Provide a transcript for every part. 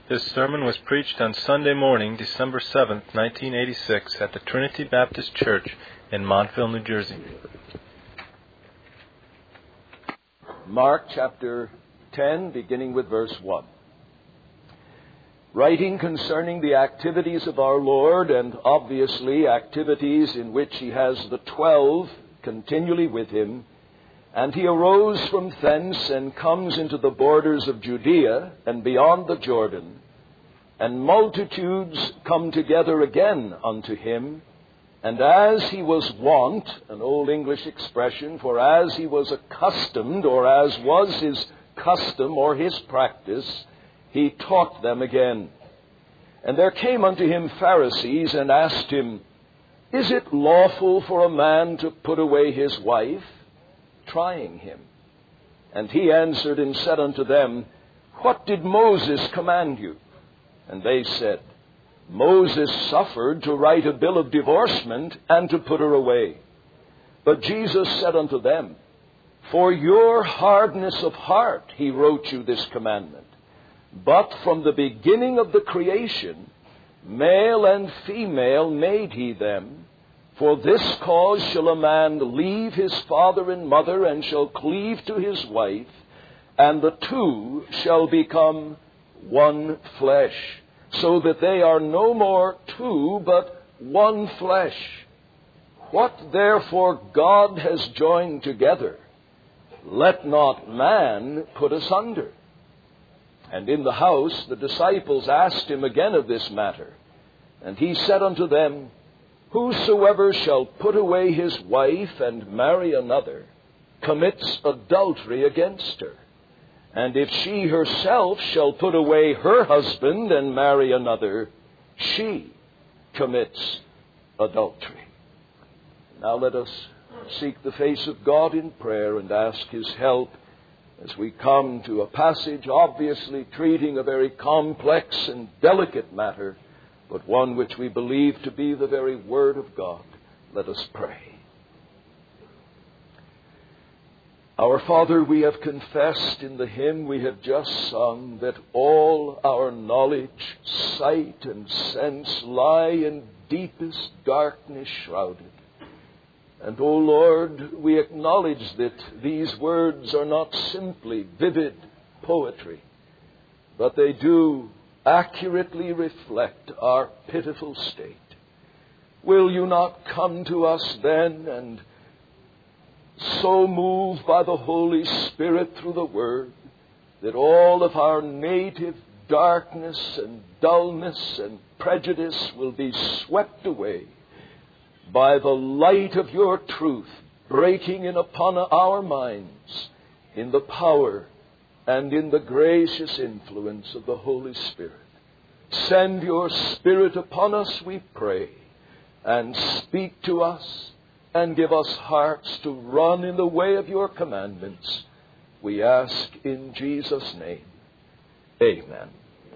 This sermon was preached on Sunday morning, December 7th, 1986, at the Trinity Baptist Church in Montville, New Jersey. Mark chapter 10, beginning with verse 1. Writing concerning the activities of our Lord, and obviously activities in which He has the 12 continually with Him, and He arose from thence and comes into the borders of Judea and beyond the Jordan, and multitudes come together again unto Him, and as He was wont, an old English expression, for as He was accustomed, or as was His custom or His practice, He taught them again. And there came unto Him Pharisees and asked Him, Is it lawful for a man to put away his wife? Trying Him. And He answered and said unto them, What did Moses command you? And they said, Moses suffered to write a bill of divorcement and to put her away. But Jesus said unto them, For your hardness of heart He wrote you this commandment. But from the beginning of the creation, male and female made He them. For this cause shall a man leave his father and mother, and shall cleave to his wife, and the two shall become one flesh, so that they are no more two, but one flesh. What therefore God has joined together, let not man put asunder. And in the house the disciples asked Him again of this matter. And He said unto them, Whosoever shall put away his wife and marry another commits adultery against her. And if she herself shall put away her husband and marry another, she commits adultery. Now let us seek the face of God in prayer and ask His help as we come to a passage obviously treating a very complex and delicate matter, but one which we believe to be the very Word of God. Let us pray. Our Father, we have confessed in the hymn we have just sung that all our knowledge, sight, and sense lie in deepest darkness shrouded. And, O Lord, we acknowledge that these words are not simply vivid poetry, but they do accurately reflect our pitiful state. Will You not come to us then and so move by the Holy Spirit through the Word that all of our native darkness and dullness and prejudice will be swept away by the light of Your truth breaking in upon our minds in the power and in the gracious influence of the Holy Spirit. Send Your Spirit upon us, we pray, and speak to us and give us hearts to run in the way of Your commandments. We ask in Jesus' name. Amen.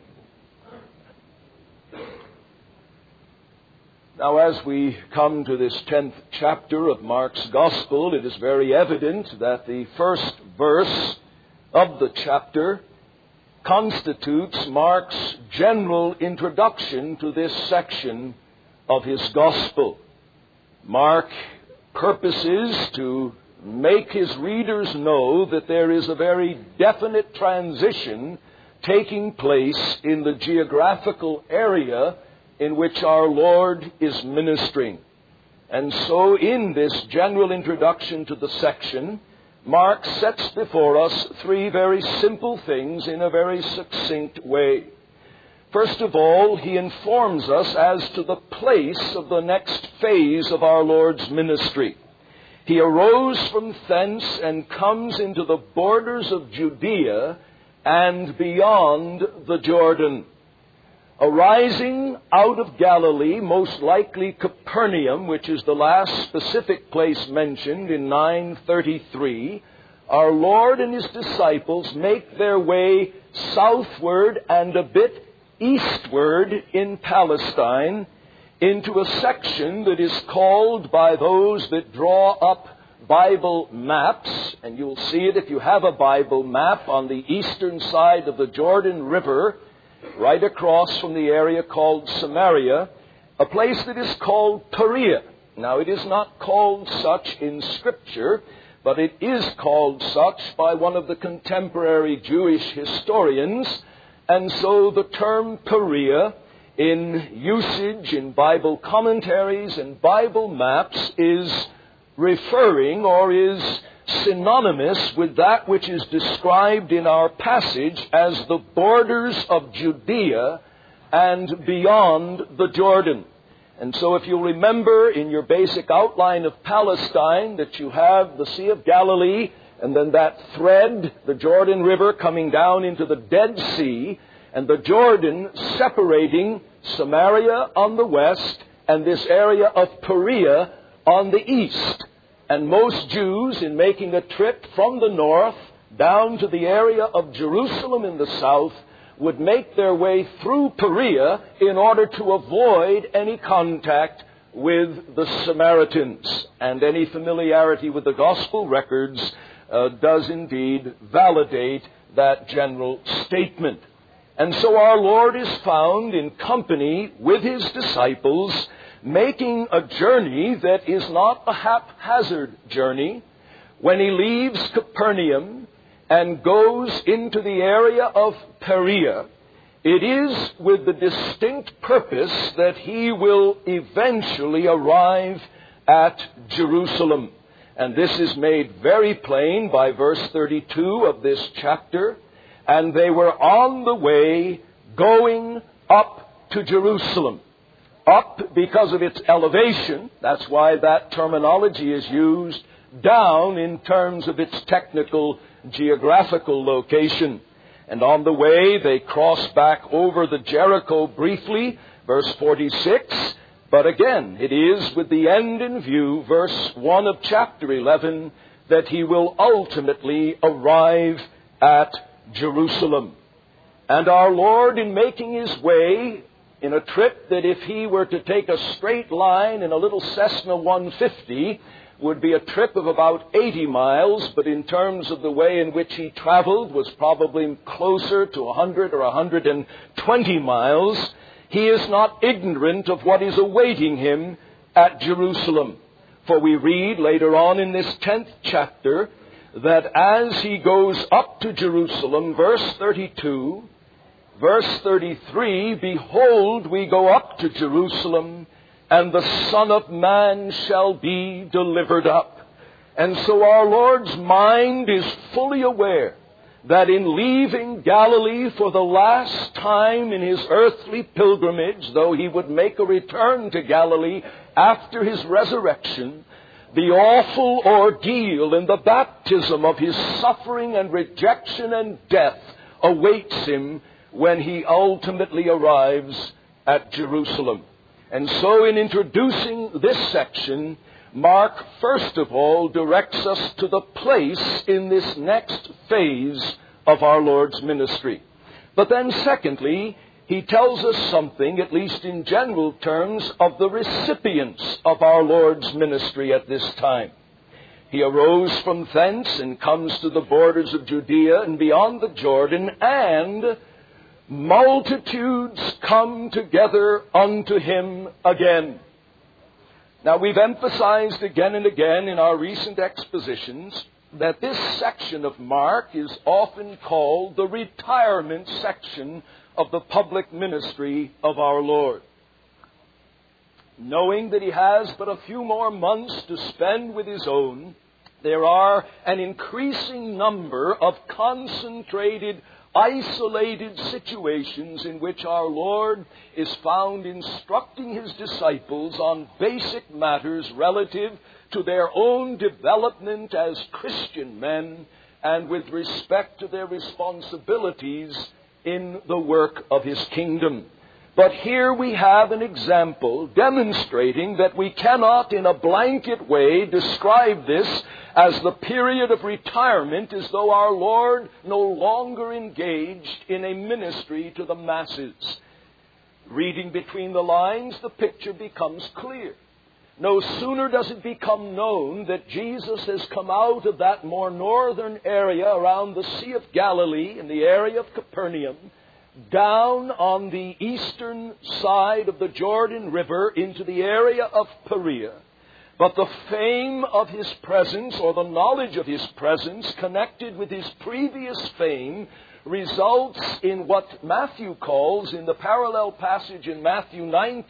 Now, as we come to this 10th chapter of Mark's Gospel, it is very evident that the first verse of the chapter constitutes Mark's general introduction to this section of his Gospel. Mark purposes to make his readers know that there is a very definite transition taking place in the geographical area in which our Lord is ministering. And so in this general introduction to the section, Mark sets before us three very simple things in a very succinct way. First of all, he informs us as to the place of the next phase of our Lord's ministry. He arose from thence and comes into the borders of Judea and beyond the Jordan. Arising out of Galilee, most likely Capernaum, which is the last specific place mentioned in 9:33, our Lord and His disciples make their way southward and a bit eastward in Palestine into a section that is called by those that draw up Bible maps, and you'll see it if you have a Bible map on the eastern side of the Jordan River. right across from the area called Samaria, a place that is called Perea. Now, it is not called such in Scripture, but it is called such by one of the contemporary Jewish historians. And so the term Perea, in usage in Bible commentaries and Bible maps, is referring or is synonymous with that which is described in our passage as the borders of Judea and beyond the Jordan. And so if you'll remember in your basic outline of Palestine that you have the Sea of Galilee and then that thread, the Jordan River, coming down into the Dead Sea, and the Jordan separating Samaria on the west and this area of Perea on the east. And most Jews, in making a trip from the north down to the area of Jerusalem in the south, would make their way through Perea in order to avoid any contact with the Samaritans. And any familiarity with the gospel records does indeed validate that general statement. And so our Lord is found in company with His disciples, making a journey that is not a haphazard journey. When He leaves Capernaum and goes into the area of Perea, it is with the distinct purpose that He will eventually arrive at Jerusalem. And this is made very plain by verse 32 of this chapter. And they were on the way going up to Jerusalem. Up because of its elevation. That's why that terminology is used. Down in terms of its technical geographical location. And on the way they cross back over the Jericho briefly, verse 46. But again, it is with the end in view, verse 1 of chapter 11, that He will ultimately arrive at Jerusalem. And our Lord, in making His way in a trip that if He were to take a straight line in a little Cessna 150, would be a trip of about 80 miles, but in terms of the way in which He traveled was probably closer to 100 or 120 miles, He is not ignorant of what is awaiting Him at Jerusalem. For we read later on in this 10th chapter that as He goes up to Jerusalem, verse 32, verse 33, behold, we go up to Jerusalem, and the Son of Man shall be delivered up. And so our Lord's mind is fully aware that in leaving Galilee for the last time in His earthly pilgrimage, though He would make a return to Galilee after His resurrection, the awful ordeal in the baptism of His suffering and rejection and death awaits Him when He ultimately arrives at Jerusalem. And so in introducing this section, Mark first of all directs us to the place in this next phase of our Lord's ministry. But then secondly, he tells us something, at least in general terms, of the recipients of our Lord's ministry at this time. He arose from thence and comes to the borders of Judea and beyond the Jordan, and multitudes come together unto Him again. Now, we've emphasized again and again in our recent expositions that this section of Mark is often called the retirement section of the public ministry of our Lord. Knowing that He has but a few more months to spend with His own, there are an increasing number of concentrated, isolated situations in which our Lord is found instructing His disciples on basic matters relative to their own development as Christian men and with respect to their responsibilities in the work of His kingdom. But here we have an example demonstrating that we cannot in a blanket way describe this as the period of retirement as though our Lord no longer engaged in a ministry to the masses. Reading between the lines, the picture becomes clear. No sooner does it become known that Jesus has come out of that more northern area around the Sea of Galilee in the area of Capernaum, down on the eastern side of the Jordan River into the area of Perea. But the fame of his presence, or the knowledge of his presence, connected with his previous fame, results in what Matthew calls, in the parallel passage in Matthew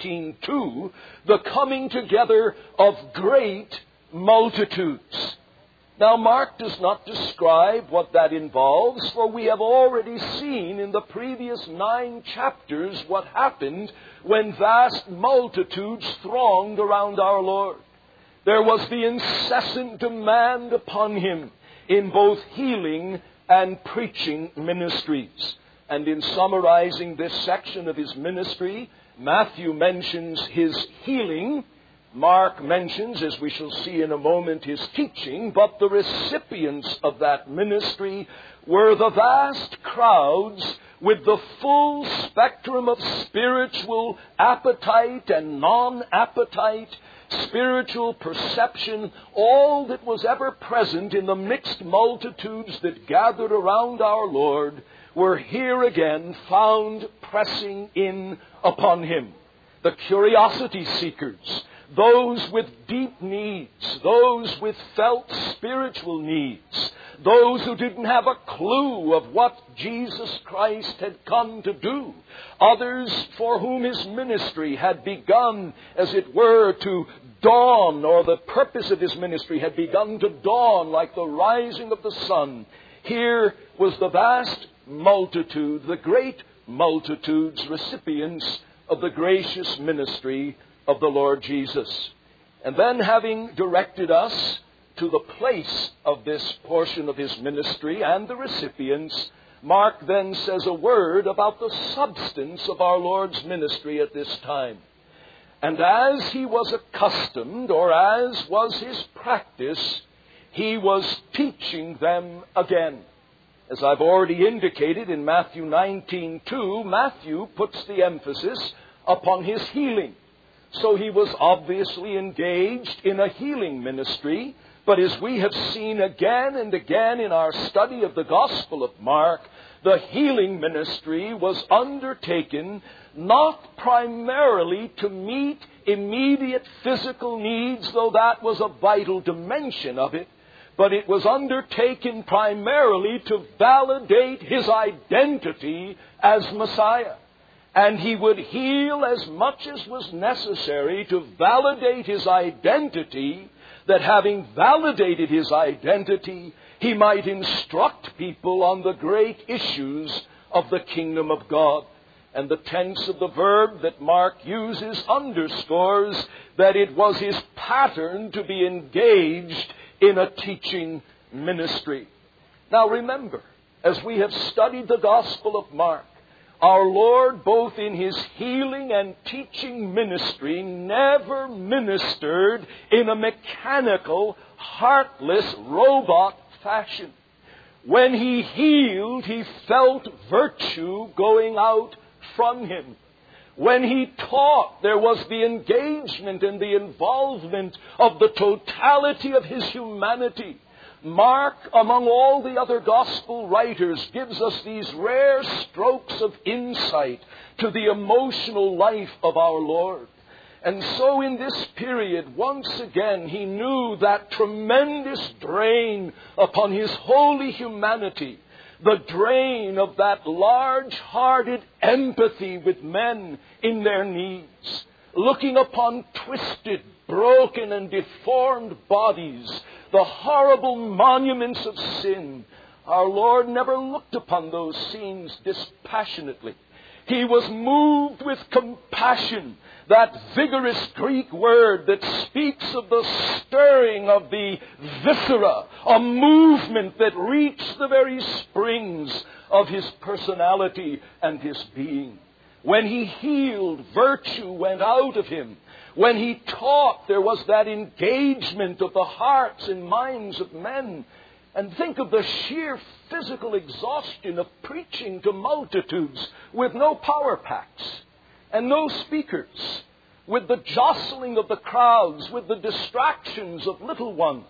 19:2, the coming together of great multitudes. Now, Mark does not describe what that involves, for we have already seen in the previous 9 chapters what happened when vast multitudes thronged around our Lord. There was the incessant demand upon him in both healing and preaching ministries. And in summarizing this section of his ministry, Matthew mentions his healing. Mark mentions, as we shall see in a moment, his teaching, but the recipients of that ministry were the vast crowds with the full spectrum of spiritual appetite and non-appetite, spiritual perception, all that was ever present in the mixed multitudes that gathered around our Lord were here again found pressing in upon him. The curiosity seekers, those with deep needs, those with felt spiritual needs, those who didn't have a clue of what Jesus Christ had come to do, others for whom his ministry had begun, as it were, to dawn, or the purpose of his ministry had begun to dawn like the rising of the sun. Here was the vast multitude, the great multitudes, recipients of the gracious ministry of the Lord Jesus. And then, having directed us to the place of this portion of his ministry and the recipients, Mark then says a word about the substance of our Lord's ministry at this time. And as he was accustomed, or as was his practice, he was teaching them again. As I've already indicated in Matthew 19:2, Matthew puts the emphasis upon his healing. So he was obviously engaged in a healing ministry. But as we have seen again and again in our study of the Gospel of Mark, the healing ministry was undertaken not primarily to meet immediate physical needs, though that was a vital dimension of it, but it was undertaken primarily to validate his identity as Messiah. And he would heal as much as was necessary to validate his identity, that having validated his identity, he might instruct people on the great issues of the kingdom of God. And the tense of the verb that Mark uses underscores that it was his pattern to be engaged in a teaching ministry. Now remember, as we have studied the Gospel of Mark, our Lord, both in his healing and teaching ministry, never ministered in a mechanical, heartless, robot fashion. When he healed, he felt virtue going out from him. When he taught, there was the engagement and the involvement of the totality of his humanity. Mark, among all the other gospel writers, gives us these rare strokes of insight to the emotional life of our Lord. And so in this period, once again, he knew that tremendous drain upon his holy humanity, the drain of that large-hearted empathy with men in their needs, looking upon twisted, broken, and deformed bodies, the horrible monuments of sin. Our Lord never looked upon those scenes dispassionately. He was moved with compassion, that vigorous Greek word that speaks of the stirring of the viscera, a movement that reached the very springs of his personality and his being. When he healed, virtue went out of him. When he taught, there was that engagement of the hearts and minds of men. And think of the sheer physical exhaustion of preaching to multitudes with no power packs and no speakers, with the jostling of the crowds, with the distractions of little ones.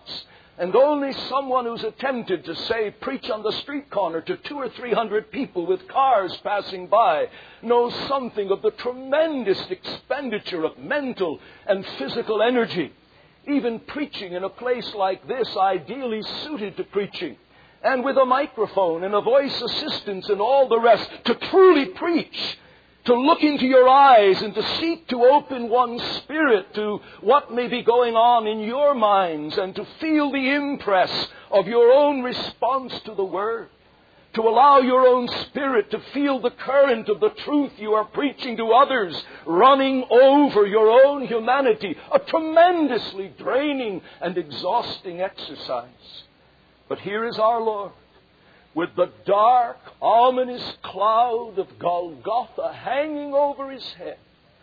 And only someone who's attempted to, say, preach on the street corner to 200 or 300 people with cars passing by knows something of the tremendous expenditure of mental and physical energy. Even preaching in a place like this, ideally suited to preaching, and with a microphone and a voice assistance and all the rest, to truly preach, to look into your eyes and to seek to open one's spirit to what may be going on in your minds and to feel the impress of your own response to the Word, to allow your own spirit to feel the current of the truth you are preaching to others running over your own humanity, a tremendously draining and exhausting exercise. But here is our Lord, with the dark, ominous cloud of Golgotha hanging over His head,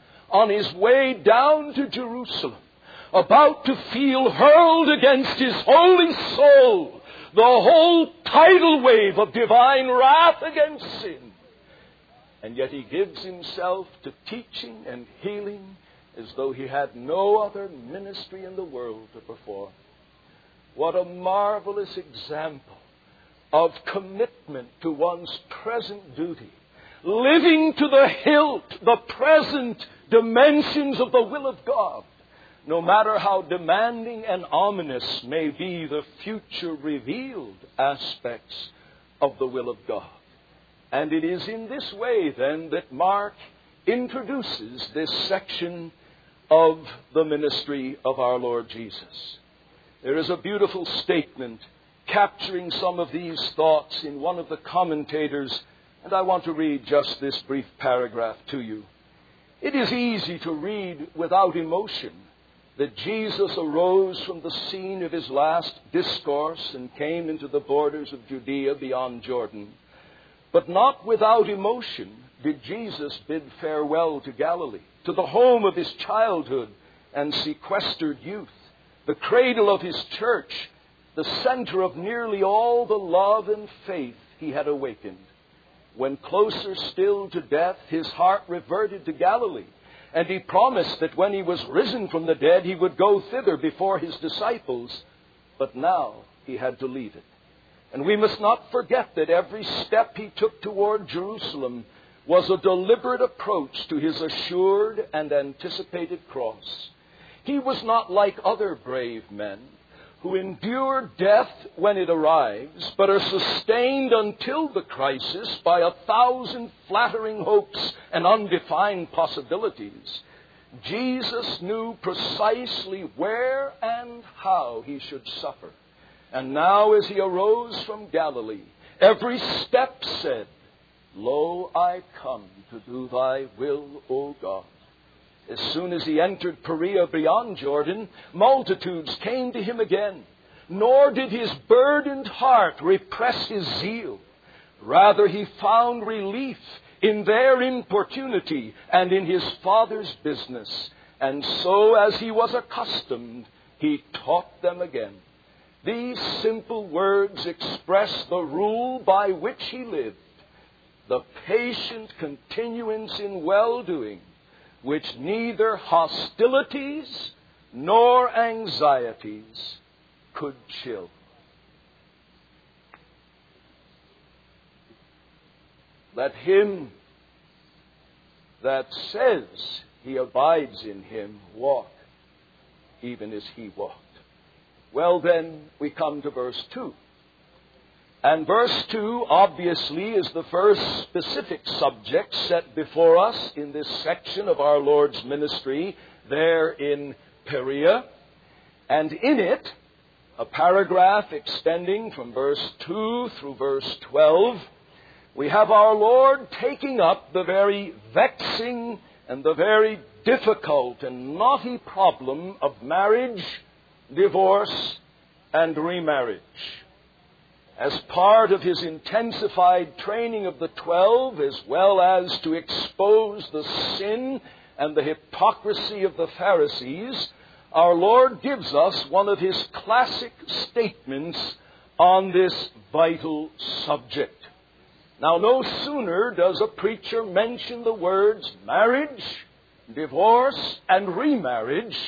on His way down to Jerusalem, about to feel hurled against His holy soul the whole tidal wave of divine wrath against sin. And yet He gives Himself to teaching and healing as though He had no other ministry in the world to perform. What a marvelous example of commitment to one's present duty, living to the hilt the present dimensions of the will of God, no matter how demanding and ominous may be the future revealed aspects of the will of God. And it is in this way, then, that Mark introduces this section of the ministry of our Lord Jesus. There is a beautiful statement capturing some of these thoughts in one of the commentators, and I want to read just this brief paragraph to you. It is easy to read without emotion that Jesus arose from the scene of His last discourse and came into the borders of Judea beyond Jordan. But not without emotion did Jesus bid farewell to Galilee, to the home of His childhood and sequestered youth, the cradle of His church, the center of nearly all the love and faith He had awakened. When closer still to death, His heart reverted to Galilee, and He promised that when He was risen from the dead, He would go thither before His disciples. But now He had to leave it. And we must not forget that every step He took toward Jerusalem was a deliberate approach to His assured and anticipated cross. He was not like other brave men who endure death when it arrives, but are sustained until the crisis by 1,000 flattering hopes and undefined possibilities. Jesus knew precisely where and how He should suffer. And now as He arose from Galilee, every step said, "Lo, I come to do Thy will, O God." As soon as He entered Perea beyond Jordan, multitudes came to Him again. Nor did His burdened heart repress His zeal. Rather, He found relief in their importunity and in His Father's business. And so, as He was accustomed, He taught them again. These simple words express the rule by which He lived, the patient continuance in well-doing, which neither hostilities nor anxieties could chill. Let him that says he abides in Him walk even as He walked. Well, then, we come to verse 2. And verse 2 obviously is the first specific subject set before us in this section of our Lord's ministry there in Perea. And in it, a paragraph extending from verse 2 through verse 12, we have our Lord taking up the very vexing and the very difficult and knotty problem of marriage, divorce, and remarriage. As part of His intensified training of the 12, as well as to expose the sin and the hypocrisy of the Pharisees, our Lord gives us one of His classic statements on this vital subject. Now, no sooner does a preacher mention the words marriage, divorce, and remarriage,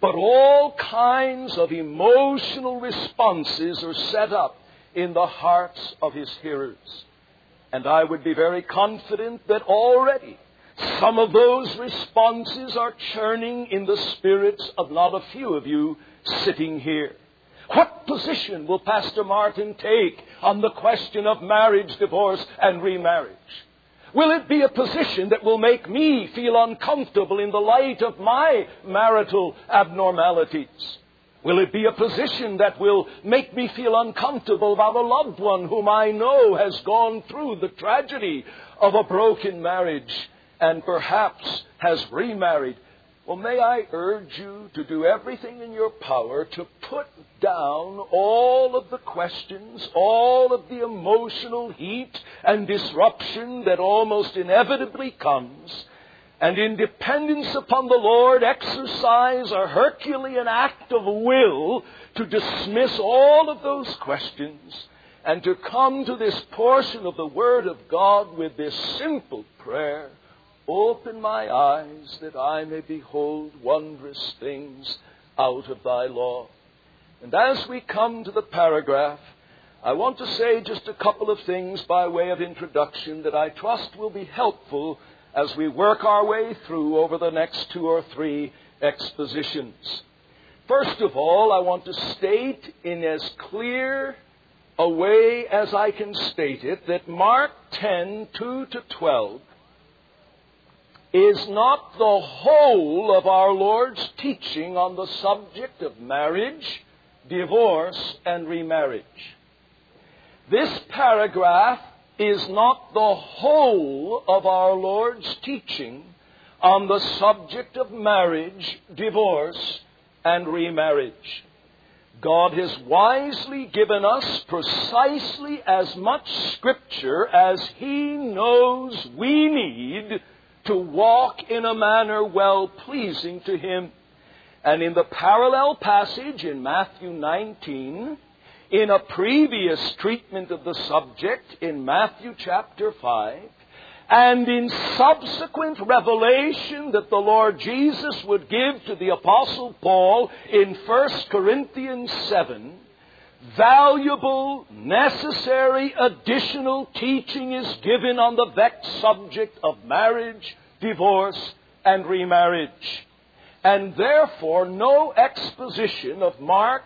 but all kinds of emotional responses are set up in the hearts of his hearers. And I would be very confident that already some of those responses are churning in the spirits of not a few of you sitting here. What position will Pastor Martin take on the question of marriage, divorce, and remarriage? Will it be a position that will make me feel uncomfortable in the light of my marital abnormalities? Will it be a position that will make me feel uncomfortable about a loved one whom I know has gone through the tragedy of a broken marriage and perhaps has remarried? Well, may I urge you to do everything in your power to put down all of the questions, all of the emotional heat and disruption that almost inevitably comes, and in dependence upon the Lord, exercise a Herculean act of will to dismiss all of those questions and to come to this portion of the Word of God with this simple prayer: open my eyes that I may behold wondrous things out of thy law. And as we come to the paragraph, I want to say just a couple of things by way of introduction that I trust will be helpful as we work our way through over the next 2 or 3 expositions. First of all, I want to state in as clear a way as I can state it that Mark 10:2-12 is not the whole of our Lord's teaching on the subject of marriage, divorce, and remarriage. This paragraph is not the whole of our Lord's teaching on the subject of marriage, divorce, and remarriage. God has wisely given us precisely as much Scripture as He knows we need to walk in a manner well-pleasing to Him. And in the parallel passage in Matthew 19, in a previous treatment of the subject in Matthew chapter 5, and in subsequent revelation that the Lord Jesus would give to the Apostle Paul in 1 Corinthians 7, valuable, necessary, additional teaching is given on the vexed subject of marriage, divorce, and remarriage. And therefore, no exposition of Mark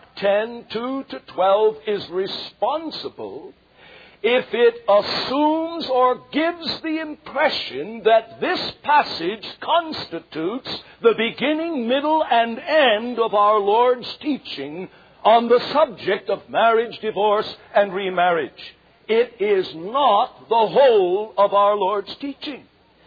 10:2-12 is responsible if it assumes or gives the impression that this passage constitutes the beginning, middle, and end of our Lord's teaching on the subject of marriage, divorce, and remarriage. It is not the whole of our Lord's teaching.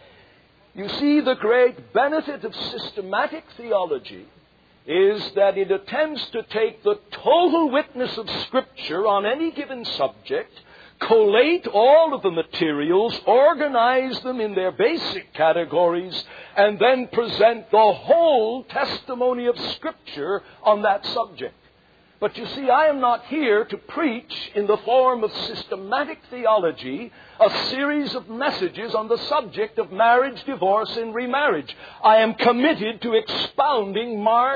You see, the great benefit of systematic theology is that it attempts to take the total witness of Scripture on any given subject, collate all of the materials, organize them in their basic categories, and then present the whole testimony of Scripture on that subject. But you see, I am not here to preach in the form of systematic theology a series of messages on the subject of marriage, divorce, and remarriage. I am committed to expounding Mark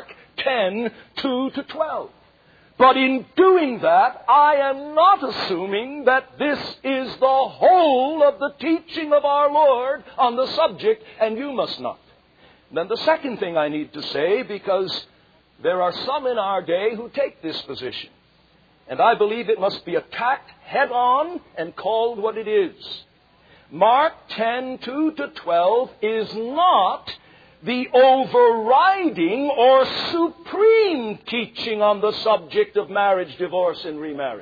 10:2-12. But in doing that, I am not assuming that this is the whole of the teaching of our Lord on the subject, and you must not. Then the second thing I need to say, because there are some in our day who take this position, and I believe it must be attacked head-on and called what it is. Mark 10:2-12 is not the overriding or supreme teaching on the subject of marriage, divorce, and remarriage.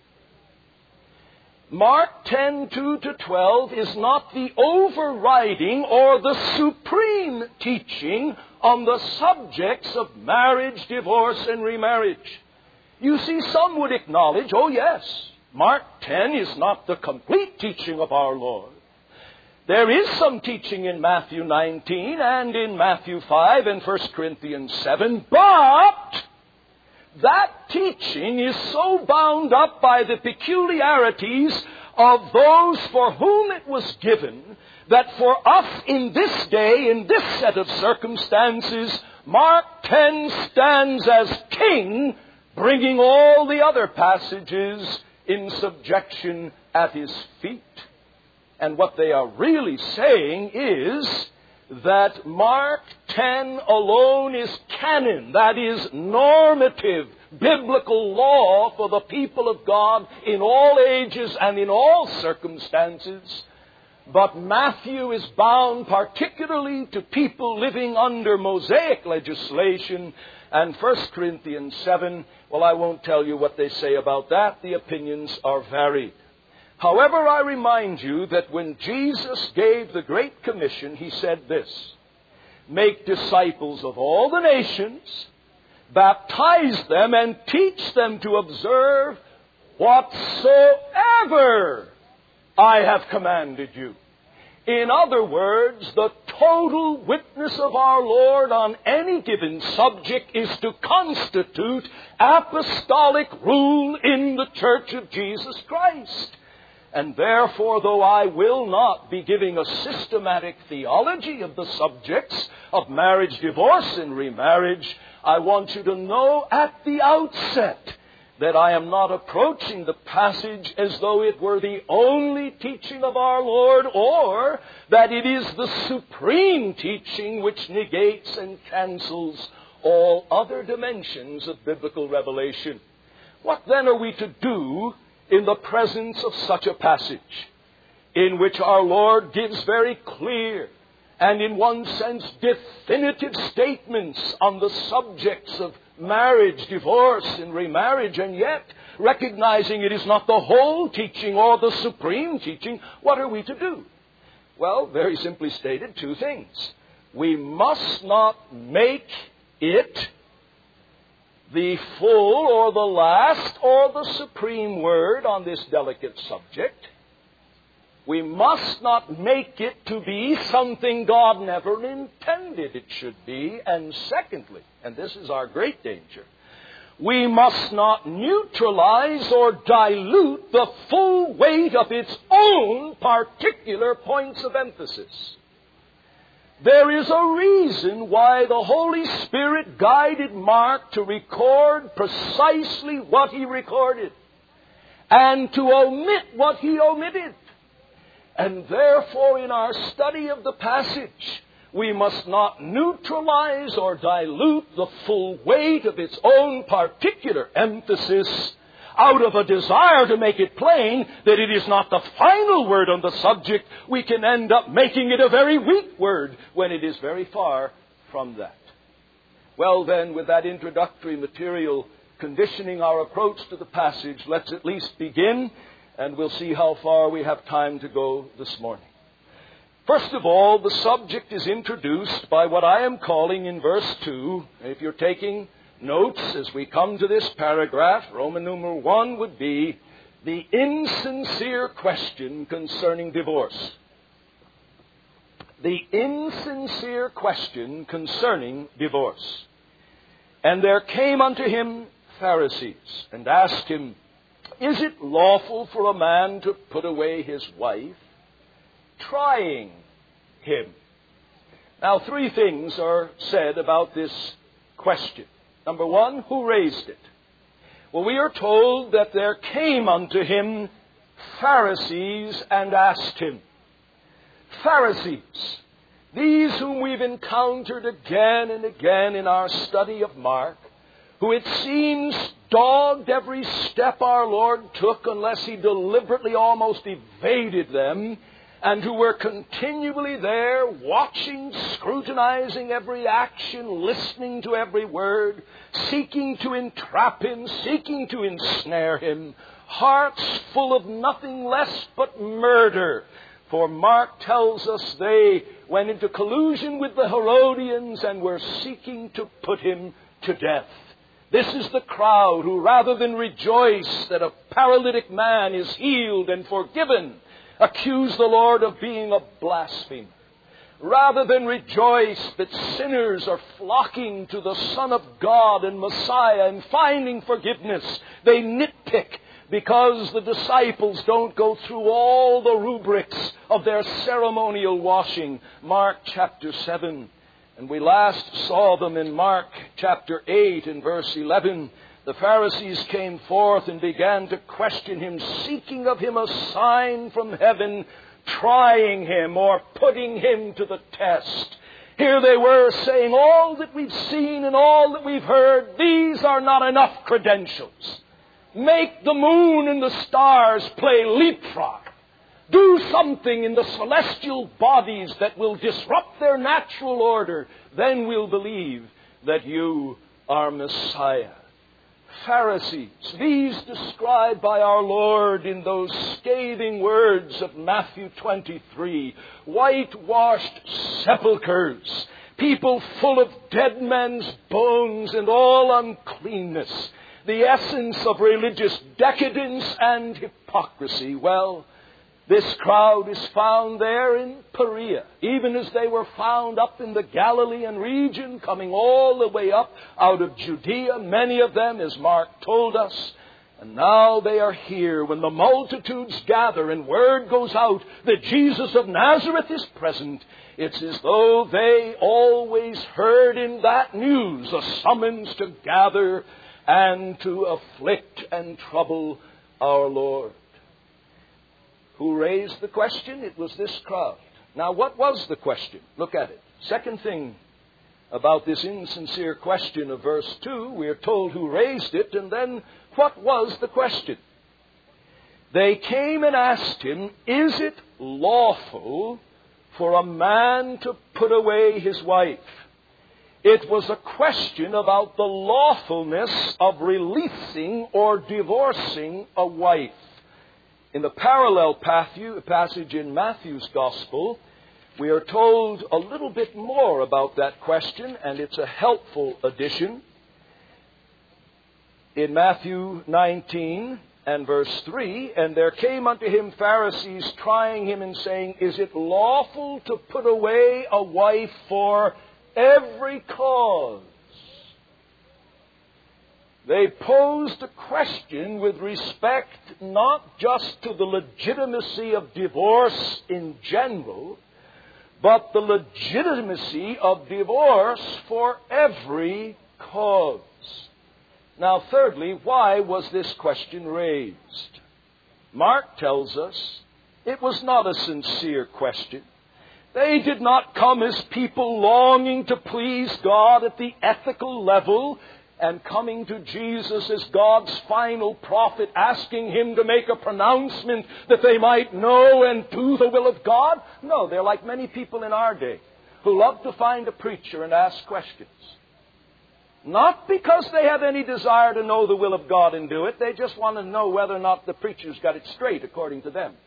Mark 10:2-12 is not the overriding or the supreme teaching on the subjects of marriage, divorce, and remarriage. You see, some would acknowledge, oh yes, Mark 10 is not the complete teaching of our Lord. There is some teaching in Matthew 19 and in Matthew 5 and 1 Corinthians 7, but that teaching is so bound up by the peculiarities of those for whom it was given that for us in this day, in this set of circumstances, Mark 10 stands as king, bringing all the other passages in subjection at his feet. And what they are really saying is that Mark 10 alone is canon, that is normative, biblical law for the people of God in all ages and in all circumstances. But Matthew is bound particularly to people living under Mosaic legislation. And 1 Corinthians 7, well, I won't tell you what they say about that. The opinions are varied. However, I remind you that when Jesus gave the Great Commission, he said this: make disciples of all the nations, baptize them, and teach them to observe whatsoever I have commanded you. In other words, the total witness of our Lord on any given subject is to constitute apostolic rule in the Church of Jesus Christ. And therefore, though I will not be giving a systematic theology of the subjects of marriage, divorce, and remarriage, I want you to know at the outset that I am not approaching the passage as though it were the only teaching of our Lord, or that it is the supreme teaching which negates and cancels all other dimensions of biblical revelation. What then are we to do in the presence of such a passage, in which our Lord gives very clear and in one sense definitive statements on the subjects of marriage, divorce, and remarriage, and yet recognizing it is not the whole teaching or the supreme teaching? What are we to do? Well, very simply stated, two things. We must not make it the full or the last or the supreme word on this delicate subject. We must not make it to be something God never intended it should be. And secondly, and this is our great danger, we must not neutralize or dilute the full weight of its own particular points of emphasis. There is a reason why the Holy Spirit guided Mark to record precisely what he recorded and to omit what he omitted. And therefore, in our study of the passage, we must not neutralize or dilute the full weight of its own particular emphasis out of a desire to make it plain that it is not the final word on the subject. We can end up making it a very weak word when it is very far from that. Well then, with that introductory material conditioning our approach to the passage, let's at least begin, and we'll see how far we have time to go this morning. First of all, the subject is introduced by what I am calling in verse 2, if you're taking notes as we come to this paragraph, Roman numeral 1 would be the insincere question concerning divorce. The insincere question concerning divorce. And there came unto him Pharisees, and asked him, is it lawful for a man to put away his wife? Trying him. Now, three things are said about this question. Number one, who raised it? Well, we are told that there came unto him Pharisees and asked him. Pharisees, these whom we've encountered again and again in our study of Mark, who it seems dogged every step our Lord took unless he deliberately almost evaded them, and who were continually there watching, scrutinizing every action, listening to every word, seeking to entrap him, seeking to ensnare him, hearts full of nothing less but murder. For Mark tells us they went into collusion with the Herodians and were seeking to put him to death. This is the crowd who, rather than rejoice that a paralytic man is healed and forgiven, accuse the Lord of being a blasphemer. Rather than rejoice that sinners are flocking to the Son of God and Messiah and finding forgiveness, they nitpick because the disciples don't go through all the rubrics of their ceremonial washing. Mark chapter 7 And we last saw them in Mark chapter 8 and verse 11. The Pharisees came forth and began to question him, seeking of him a sign from heaven, trying him or putting him to the test. Here they were saying, all that we've seen and all that we've heard, these are not enough credentials. Make the moon and the stars play leapfrog. Do something in the celestial bodies that will disrupt their natural order. Then we'll believe that you are Messiah. Pharisees, these described by our Lord in those scathing words of Matthew 23, whitewashed sepulchres, people full of dead men's bones and all uncleanness, the essence of religious decadence and hypocrisy. Well, this crowd is found there in Perea, even as they were found up in the Galilean region, coming all the way up out of Judea, many of them, as Mark told us. And now they are here when the multitudes gather and word goes out that Jesus of Nazareth is present. It's as though they always heard in that news a summons to gather and to afflict and trouble our Lord. Who raised the question? It was this crowd. Now, what was the question? Look at it. Second thing about this insincere question of verse 2, we are told who raised it, and then what was the question? They came and asked him, is it lawful for a man to put away his wife? It was a question about the lawfulness of releasing or divorcing a wife. In the parallel passage in Matthew's Gospel, we are told a little bit more about that question, and it's a helpful addition. In Matthew 19 and verse 3, and there came unto him Pharisees trying him and saying, is it lawful to put away a wife for every cause? They posed a question with respect not just to the legitimacy of divorce in general, but the legitimacy of divorce for every cause. Now, thirdly, why was this question raised? Mark tells us it was not a sincere question. They did not come as people longing to please God at the ethical level and coming to Jesus as God's final prophet, asking Him to make a pronouncement that they might know and do the will of God. No, they're like many people in our day who love to find a preacher and ask questions. Not because they have any desire to know the will of God and do it. They just want to know whether or not the preacher's got it straight according to them.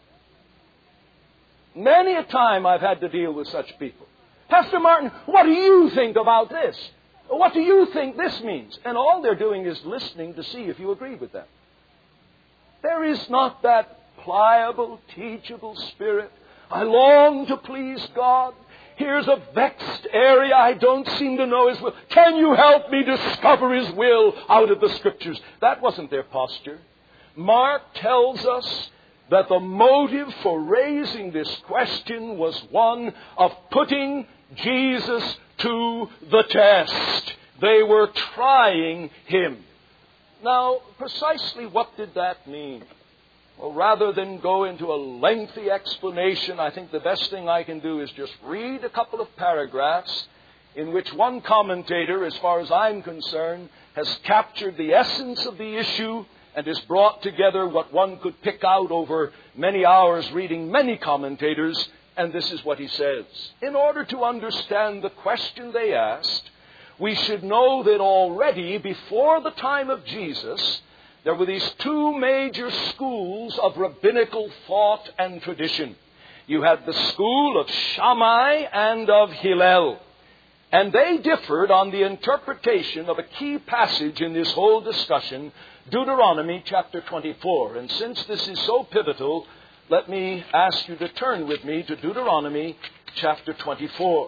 Many a time I've had to deal with such people. Pastor Martin, what do you think about this? What do you think this means? And all they're doing is listening to see if you agree with them. There is not that pliable, teachable spirit. I long to please God. Here's a vexed area I don't seem to know His will. Can you help me discover His will out of the Scriptures? That wasn't their posture. Mark tells us that the motive for raising this question was one of putting Jesus to the test. They were trying Him. Now, precisely what did that mean? Well, rather than go into a lengthy explanation, I think the best thing I can do is just read a couple of paragraphs in which one commentator, as far as I'm concerned, has captured the essence of the issue and has brought together what one could pick out over many hours reading many commentators. And this is what he says. In order to understand the question they asked, we should know that already before the time of Jesus, there were these two major schools of rabbinical thought and tradition. You had the school of Shammai and of Hillel. And they differed on the interpretation of a key passage in this whole discussion, Deuteronomy chapter 24. And since this is so pivotal, let me ask you to turn with me to Deuteronomy chapter 24.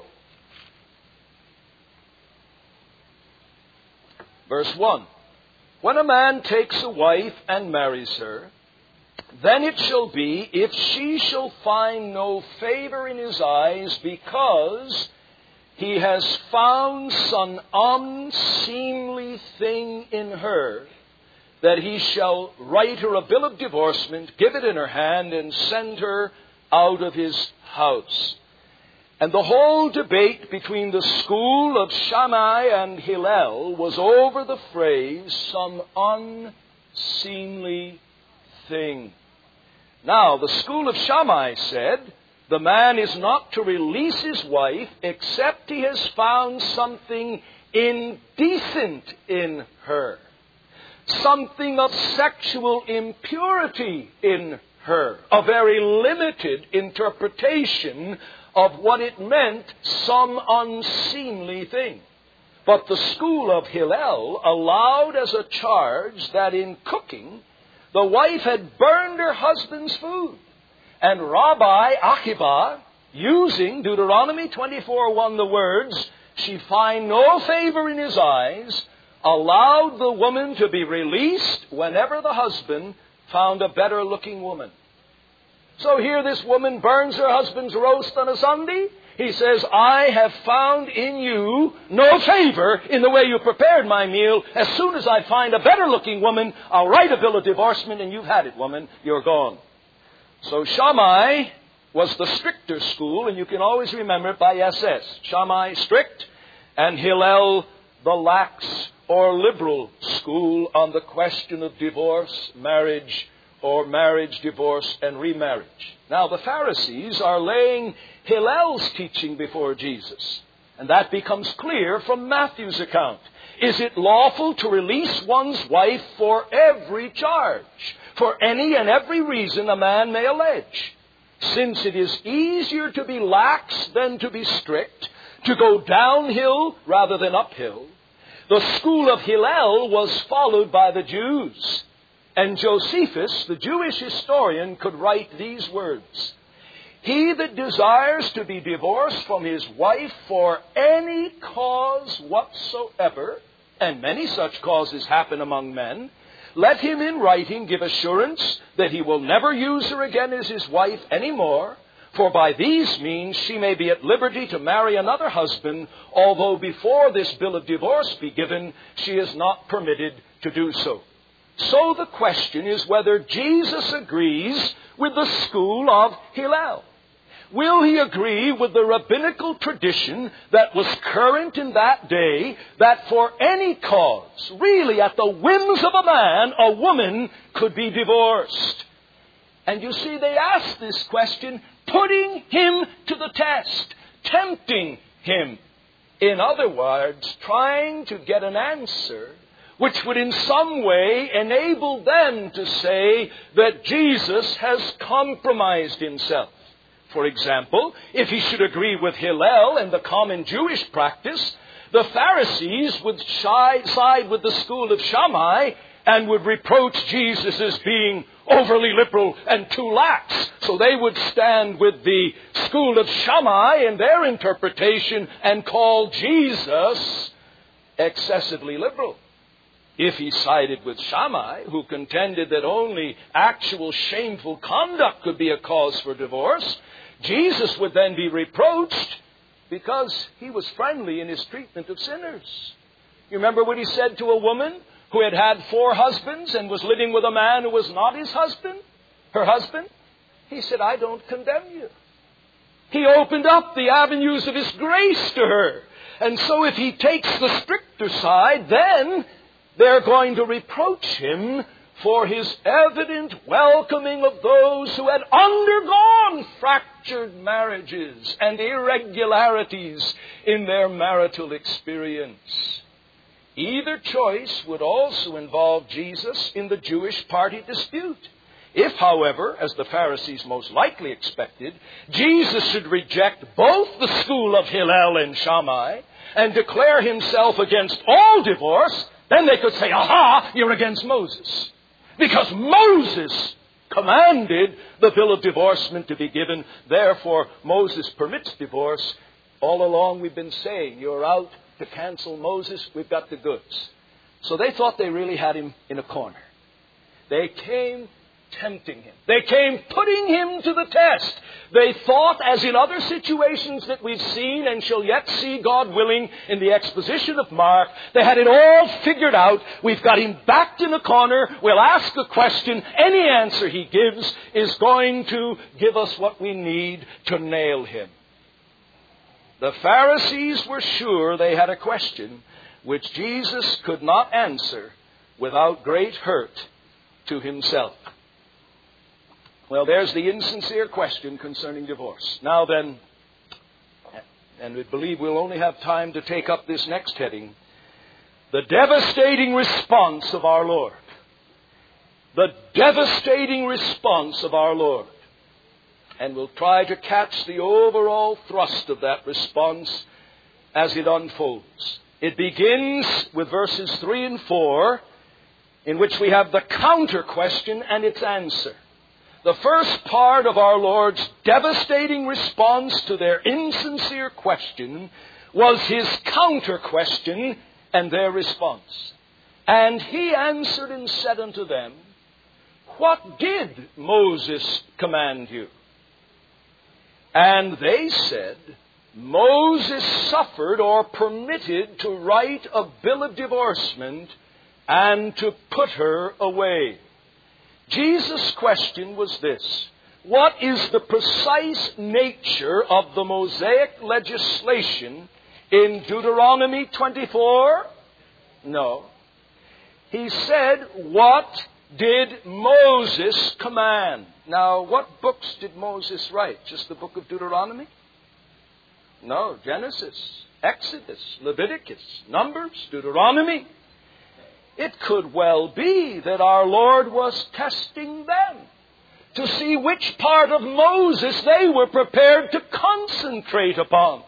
Verse 1. When a man takes a wife and marries her, then it shall be, if she shall find no favor in his eyes, because he has found some unseemly thing in her, that he shall write her a bill of divorcement, give it in her hand, and send her out of his house. And the whole debate between the school of Shammai and Hillel was over the phrase, some unseemly thing. Now, the school of Shammai said, the man is not to release his wife except he has found something indecent in her, something of sexual impurity in her, a very limited interpretation of what it meant, some unseemly thing. But the school of Hillel allowed as a charge that in cooking, the wife had burned her husband's food. And Rabbi Akiba, using Deuteronomy 24:1, the words, she find no favor in his eyes, allowed the woman to be released whenever the husband found a better looking woman. So here this woman burns her husband's roast on a Sunday. He says, I have found in you no favor in the way you prepared my meal. As soon as I find a better looking woman, I'll write a bill of divorcement, and you've had it, woman. You're gone. So Shammai was the stricter school, and you can always remember it by SS. Shammai strict, and Hillel the lax or liberal school on the question of divorce, marriage, or marriage, divorce, and remarriage. Now, the Pharisees are laying Hillel's teaching before Jesus. And that becomes clear from Matthew's account. Is it lawful to release one's wife for every charge, for any and every reason a man may allege? Since it is easier to be lax than to be strict, to go downhill rather than uphill, the school of Hillel was followed by the Jews. And Josephus, the Jewish historian, could write these words. He that desires to be divorced from his wife for any cause whatsoever, and many such causes happen among men, let him in writing give assurance that he will never use her again as his wife any more, for by these means she may be at liberty to marry another husband, although before this bill of divorce be given, she is not permitted to do so. So the question is whether Jesus agrees with the school of Hillel. Will he agree with the rabbinical tradition that was current in that day, that for any cause, really at the whims of a man, a woman could be divorced? And you see, they asked this question, putting him to the test, tempting him. In other words, trying to get an answer which would in some way enable them to say that Jesus has compromised himself. For example, if he should agree with Hillel and the common Jewish practice, the Pharisees would side with the school of Shammai and would reproach Jesus as being overly liberal and too lax. So they would stand with the school of Shammai in their interpretation and call Jesus excessively liberal. If he sided with Shammai, who contended that only actual shameful conduct could be a cause for divorce, Jesus would then be reproached because he was friendly in his treatment of sinners. You remember what he said to a woman who had had 4 husbands and was living with a man who was not his husband, her husband? He said, I don't condemn you. He opened up the avenues of his grace to her. And so if he takes the stricter side, then they're going to reproach him for his evident welcoming of those who had undergone fractured marriages and irregularities in their marital experience. Either choice would also involve Jesus in the Jewish party dispute. If, however, as the Pharisees most likely expected, Jesus should reject both the school of Hillel and Shammai and declare himself against all divorce, then they could say, aha, you're against Moses. Because Moses commanded the bill of divorcement to be given. Therefore, Moses permits divorce. All along we've been saying, you're out to cancel Moses, we've got the goods. So they thought they really had him in a corner. They came tempting him. They came putting him to the test. They thought, as in other situations that we've seen and shall yet see, God willing, in the exposition of Mark, they had it all figured out. We've got him backed in a corner. We'll ask a question. Any answer he gives is going to give us what we need to nail him. The Pharisees were sure they had a question which Jesus could not answer without great hurt to himself. Well, there's the insincere question concerning divorce. Now then, and we believe we'll only have time to take up this next heading, the devastating response of our Lord. The devastating response of our Lord. And we'll try to catch the overall thrust of that response as it unfolds. It begins with verses 3 and 4, in which we have the counter question and its answer. The first part of our Lord's devastating response to their insincere question was his counter question and their response. And he answered and said unto them, What did Moses command you? And they said, Moses suffered or permitted to write a bill of divorcement and to put her away. Jesus' question was this: what is the precise nature of the Mosaic legislation in Deuteronomy 24? No. He said, what did Moses command? Now, what books did Moses write? Just the book of Deuteronomy? No, Genesis, Exodus, Leviticus, Numbers, Deuteronomy. It could well be that our Lord was testing them to see which part of Moses they were prepared to concentrate upon.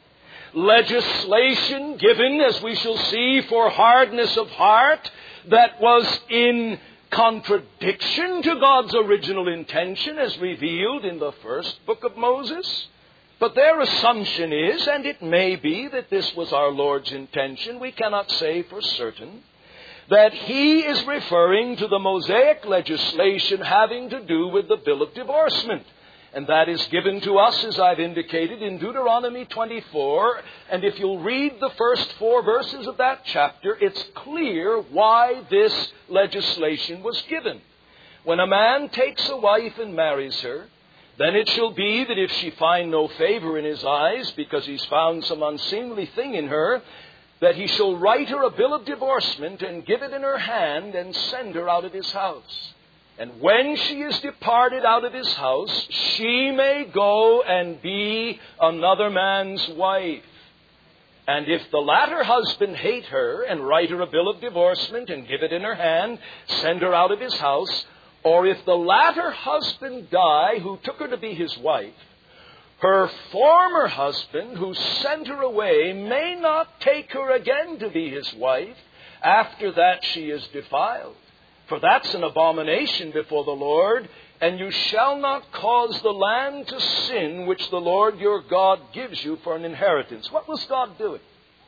Legislation given, as we shall see, for hardness of heart that was in contradiction to God's original intention as revealed in the first book of Moses. But their assumption is, and it may be that this was our Lord's intention, we cannot say for certain, that he is referring to the Mosaic legislation having to do with the bill of divorcement. And that is given to us, as I've indicated, in Deuteronomy 24. And if you'll read the first 4 verses of that chapter, it's clear why this legislation was given. When a man takes a wife and marries her, then it shall be that if she find no favor in his eyes, because he's found some unseemly thing in her, that he shall write her a bill of divorcement and give it in her hand and send her out of his house. And when she is departed out of his house, she may go and be another man's wife. And if the latter husband hate her and write her a bill of divorcement and give it in her hand, send her out of his house, or if the latter husband die who took her to be his wife, her former husband who sent her away may not take her again to be his wife after that she is defiled. For that's an abomination before the Lord, and you shall not cause the land to sin which the Lord your God gives you for an inheritance. What was God doing?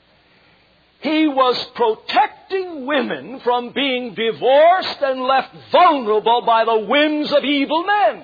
He was protecting women from being divorced and left vulnerable by the whims of evil men.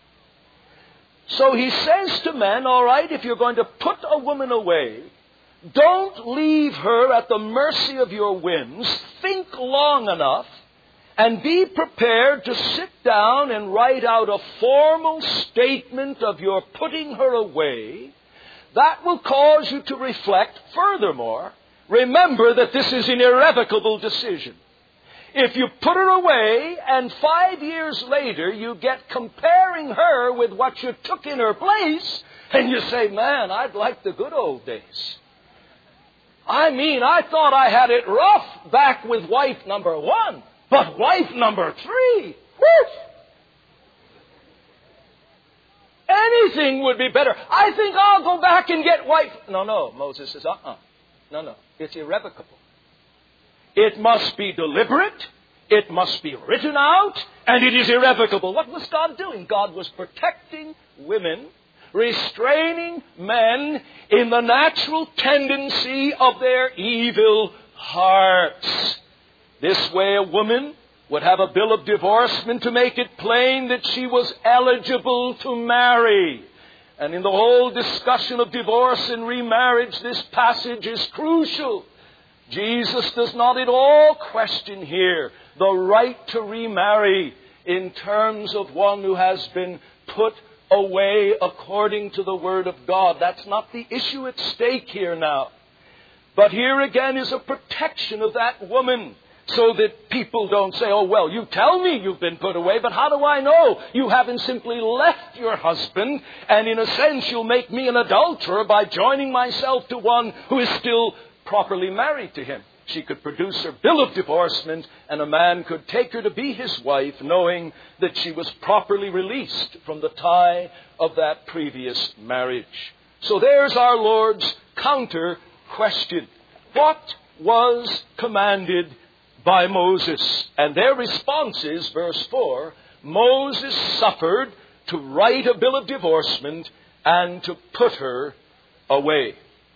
So he says to men, all right, if you're going to put a woman away, don't leave her at the mercy of your whims. Think long enough and be prepared to sit down and write out a formal statement of your putting her away. That will cause you to reflect. Furthermore, remember that this is an irrevocable decision. If you put her away and 5 years later you get comparing her with what you took in her place, and you say, man, I'd like the good old days. I mean, I thought I had it rough back with wife number 1, but wife number 3, whoosh! Anything would be better. I think I'll go back and get wife. No, Moses says, No, it's irrevocable. It must be deliberate, it must be written out, and it is irrevocable. What was God doing? God was protecting women, restraining men in the natural tendency of their evil hearts. This way a woman would have a bill of divorcement to make it plain that she was eligible to marry. And in the whole discussion of divorce and remarriage, this passage is crucial. Jesus does not at all question here the right to remarry in terms of one who has been put away according to the Word of God. That's not the issue at stake here now. But here again is a protection of that woman, so that people don't say, oh, well, you tell me you've been put away, but how do I know? You haven't simply left your husband, and in a sense you'll make me an adulterer by joining myself to one who is still properly married to him. She could produce her bill of divorcement, and a man could take her to be his wife, knowing that she was properly released from the tie of that previous marriage. So there's our Lord's counter question. What was commanded by Moses? And their response is, verse 4, Moses suffered to write a bill of divorcement and to put her away.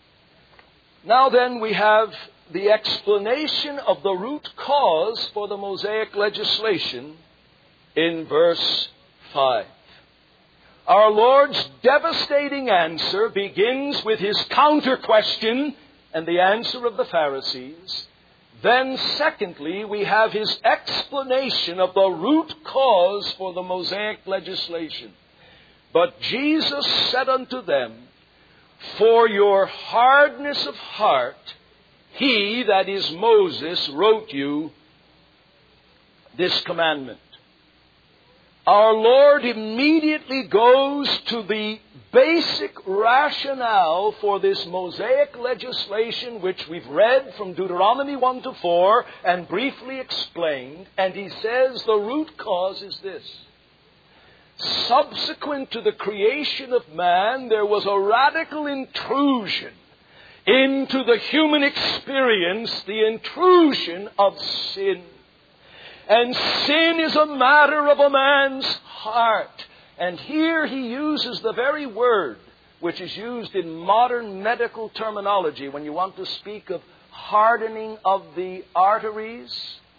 Now then, we have the explanation of the root cause for the Mosaic legislation in verse 5. Our Lord's devastating answer begins with his counter question and the answer of the Pharisees. Then, secondly, we have his explanation of the root cause for the Mosaic legislation. But Jesus said unto them, for your hardness of heart, he, that is Moses, wrote you this commandment. Our Lord immediately goes to the basic rationale for this Mosaic legislation, which we've read from Deuteronomy 1 to 4 and briefly explained. And he says the root cause is this. Subsequent to the creation of man, there was a radical intrusion into the human experience, the intrusion of sin. And sin is a matter of a man's heart. And here he uses the very word which is used in modern medical terminology when you want to speak of hardening of the arteries,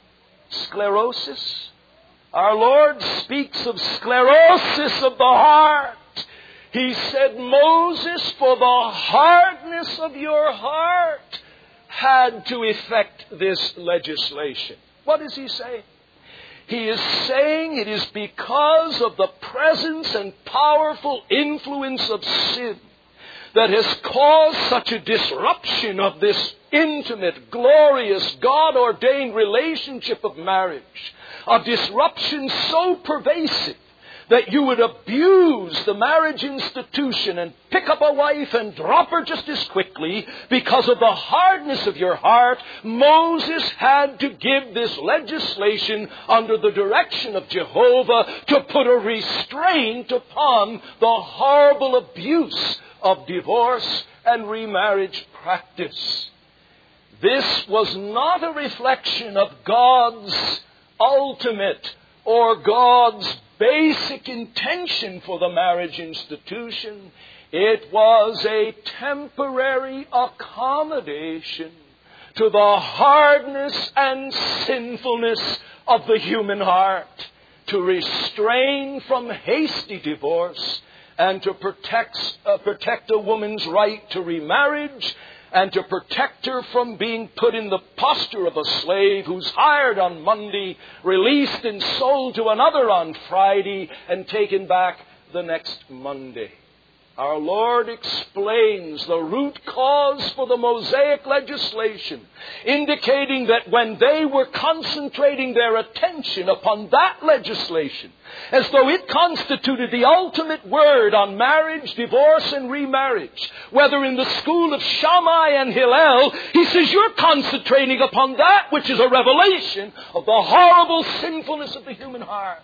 sclerosis. Our Lord speaks of sclerosis of the heart. He said, Moses, for the hardness of your heart, had to effect this legislation. What is he saying? He is saying it is because of the presence and powerful influence of sin that has caused such a disruption of this intimate, glorious, God-ordained relationship of marriage. A disruption so pervasive that you would abuse the marriage institution and pick up a wife and drop her just as quickly because of the hardness of your heart. Moses had to give this legislation under the direction of Jehovah to put a restraint upon the horrible abuse of divorce and remarriage practice. This was not a reflection of God's ultimate or God's basic intention for the marriage institution. It was a temporary accommodation to the hardness and sinfulness of the human heart, to restrain from hasty divorce and to protect a woman's right to remarriage, and to protect her from being put in the posture of a slave who's hired on Monday, released and sold to another on Friday, and taken back the next Monday. Our Lord explains the root cause for the Mosaic legislation, indicating that when they were concentrating their attention upon that legislation, as though it constituted the ultimate word on marriage, divorce, and remarriage, whether in the school of Shammai and Hillel, he says you're concentrating upon that which is a revelation of the horrible sinfulness of the human heart.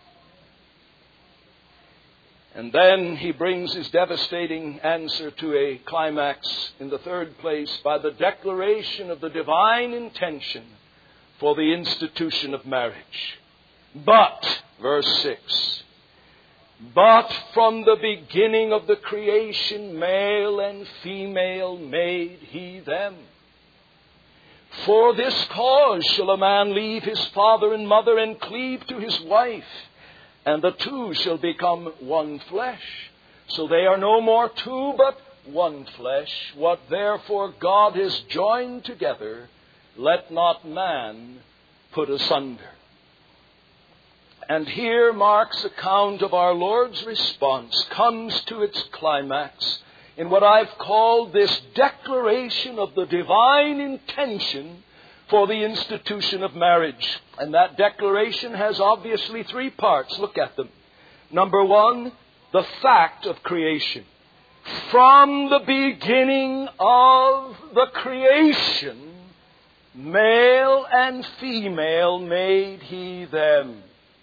And then he brings his devastating answer to a climax in the third place by the declaration of the divine intention for the institution of marriage. But, verse 6, but from the beginning of the creation, male and female made he them. For this cause shall a man leave his father and mother and cleave to his wife, and the two shall become one flesh. So they are no more two, but one flesh. What therefore God has joined together, let not man put asunder. And here Mark's account of our Lord's response comes to its climax in what I've called this declaration of the divine intention for the institution of marriage. And that declaration has obviously three parts. Look at them. Number one, the fact of creation. From the beginning of the creation, male and female made He them.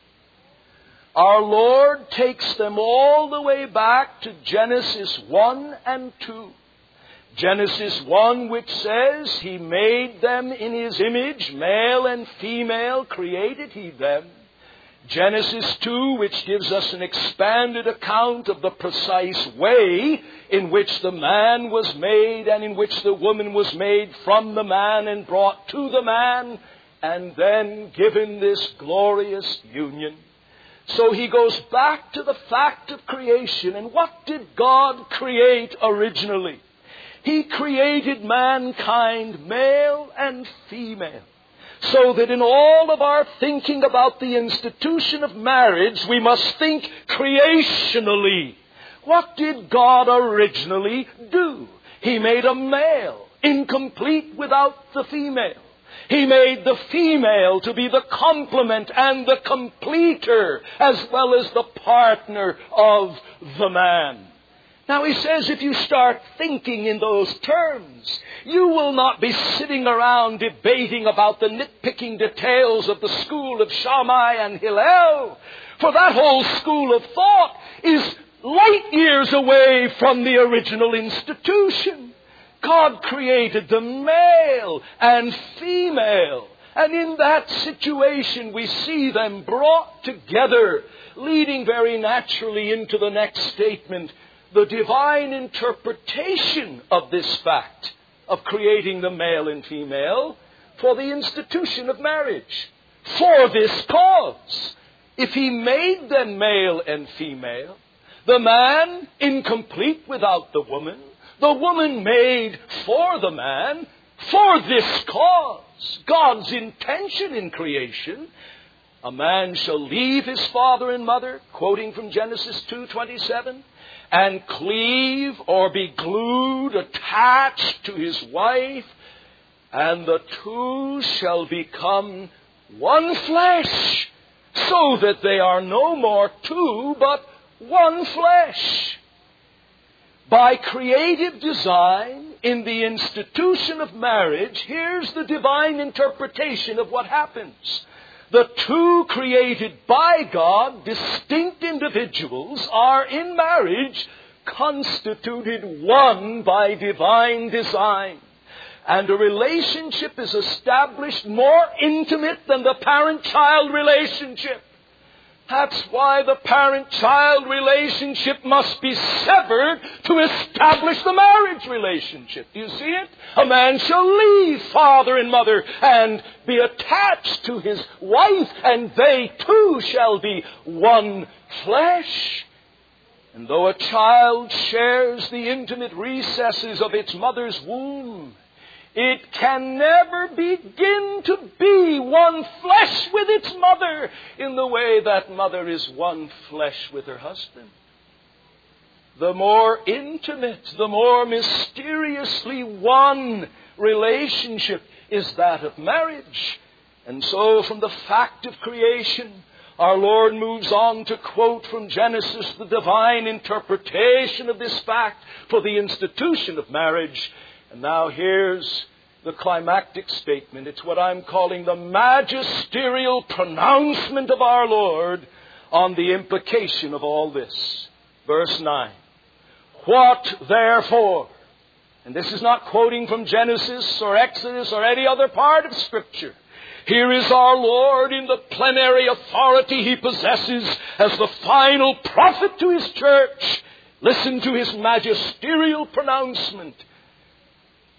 Our Lord takes them all the way back to Genesis 1 and 2. Genesis 1, which says He made them in His image, male and female created He them. Genesis 2, which gives us an expanded account of the precise way in which the man was made and in which the woman was made from the man and brought to the man and then given this glorious union. So He goes back to the fact of creation. And what did God create originally? He created mankind, male and female, so that in all of our thinking about the institution of marriage, we must think creationally. What did God originally do? He made a male, incomplete without the female. He made the female to be the complement and the completer, as well as the partner of the man. Now He says if you start thinking in those terms, you will not be sitting around debating about the nitpicking details of the school of Shammai and Hillel. For that whole school of thought is light years away from the original institution. God created them male and female. And in that situation we see them brought together, leading very naturally into the next statement, the divine interpretation of this fact of creating the male and female for the institution of marriage. For this cause, if He made them male and female, the man incomplete without the woman made for the man, for this cause, God's intention in creation, a man shall leave his father and mother, quoting from Genesis 2:27, and cleave or be glued, attached to his wife, and the two shall become one flesh, so that they are no more two, but one flesh. By creative design, in the institution of marriage, here's the divine interpretation of what happens. The two created by God, distinct individuals, are in marriage constituted one by divine design. And a relationship is established more intimate than the parent-child relationship. That's why the parent-child relationship must be severed to establish the marriage relationship. Do you see it? A man shall leave father and mother and be attached to his wife, and they too shall be one flesh. And though a child shares the intimate recesses of its mother's womb, it can never begin to be one flesh with its mother in the way that mother is one flesh with her husband. The more intimate, the more mysteriously one relationship is that of marriage. And so from the fact of creation, our Lord moves on to quote from Genesis the divine interpretation of this fact for the institution of marriage. And now here's the climactic statement. It's what I'm calling the magisterial pronouncement of our Lord on the implication of all this. Verse 9. What therefore? And this is not quoting from Genesis or Exodus or any other part of Scripture. Here is our Lord in the plenary authority He possesses as the final prophet to His church. Listen to His magisterial pronouncement.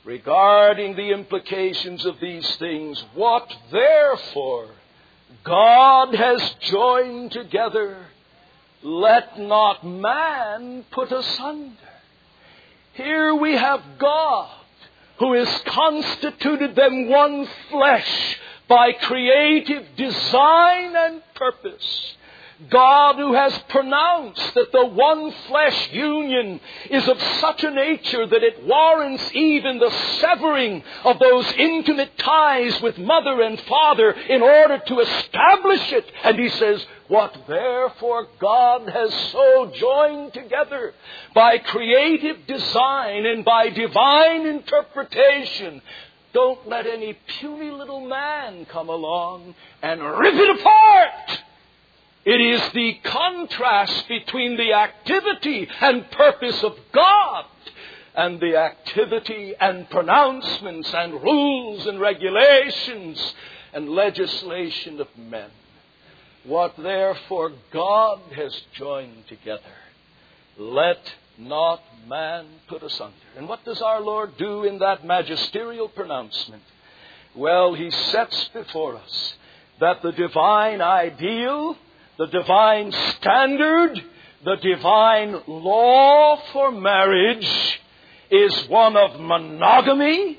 regarding the implications of these things. What therefore God has joined together, let not man put asunder. Here we have God, who has constituted them one flesh by creative design and purpose. God who has pronounced that the one flesh union is of such a nature that it warrants even the severing of those intimate ties with mother and father in order to establish it. And he says, what therefore God has so joined together by creative design and by divine interpretation, don't let any puny little man come along and rip it apart. It is the contrast between the activity and purpose of God and the activity and pronouncements and rules and regulations and legislation of men. What therefore God has joined together, let not man put asunder. And what does our Lord do in that magisterial pronouncement? Well, he sets before us that the divine ideal, the divine standard, the divine law for marriage is one of monogamy,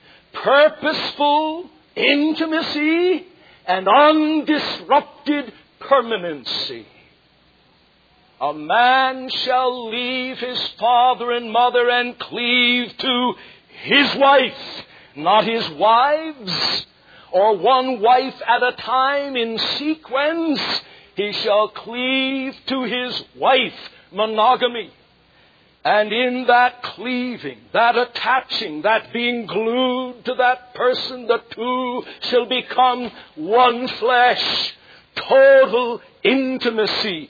purposeful intimacy, and undisrupted permanency. A man shall leave his father and mother and cleave to his wife, not his wives, or one wife at a time in sequence. He shall cleave to his wife, monogamy. And in that cleaving, that attaching, that being glued to that person, the two shall become one flesh, total intimacy,